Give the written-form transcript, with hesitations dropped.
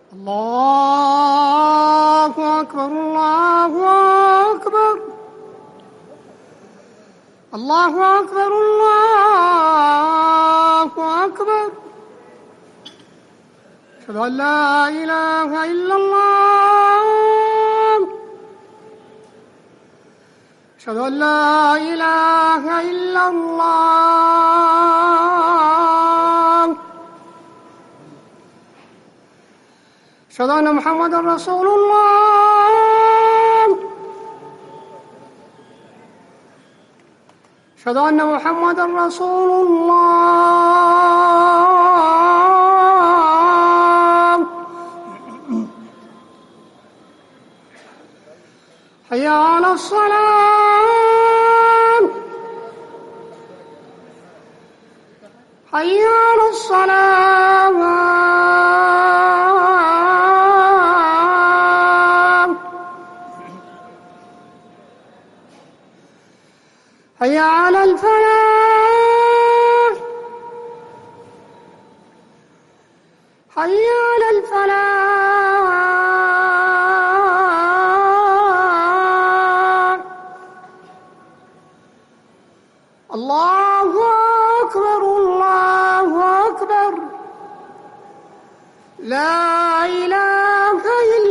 الله أكبر الله أكبر الله أكبر الله أكبر. أشهد أن لا إله إلا الله. أشهد أن لا إله إلا الله. أشهد أن محمدًا رسول الله. أشهد أن محمدًا رسول الله. حي على الصلاة. حي على الصلاة. حي على الفلاح. حي على الفلاح. الله أكبر الله أكبر. لا إله إلا